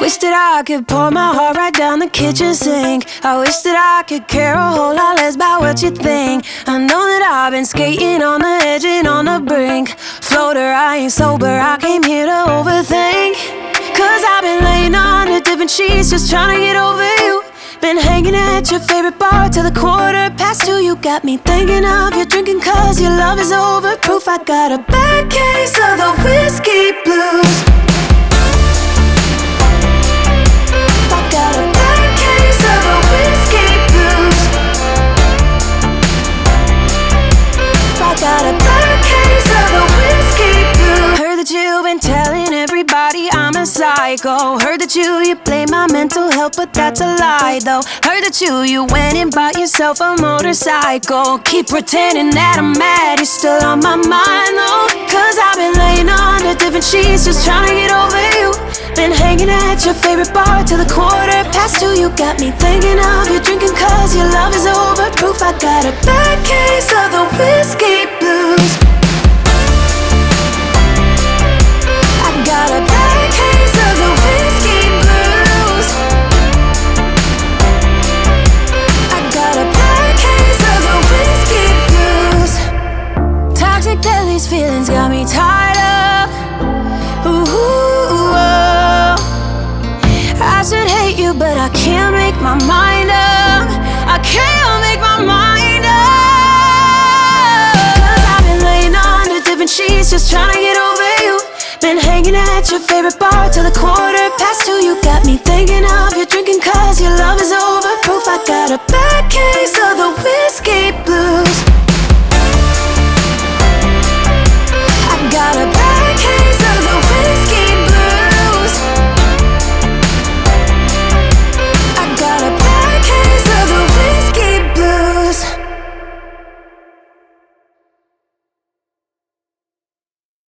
Wish that I could pour my heart right down the kitchen sink. I wish that I could care a whole lot less about what you think. I know that I've been skating on the edge and on the brink. Floater, I ain't sober, I came here to overthink. Cause I've been laying under different sheets, just trying to get over you. Been hanging at your favorite bar till the 2:15. You got me thinking of you drinking cause your love is overproof. I got a bad case of the whiskey blues. I got a bad case of the whiskey blues. I got a bad case of the whiskey blues. Heard that you've been telling everybody I'm a psycho. Heard that you blame my mental health, but that's a lie though. Heard that you went and bought yourself a motorcycle. Keep pretending that I'm mad, you're still on my mind though. Cause I've been laying under different sheets, just trying to get over you. Been hanging at your favorite bar till the 2:15. You got me thinking of you drinking cause your love is overproof. I got a bad case of the whiskey blues. I got a bad case of the whiskey blues. I got a bad case of the whiskey blues. Toxic that these feelings got me tired of. Ooh, oh. I should hate you, but I can't make my mind up. I can't make my mind up. Cause I've been laying under different sheets, just trying to get over you. Been hanging at your favorite bar till the 2:15. You got me thinking of you drinking cause your love is overproof. I got a bad case of the whiskey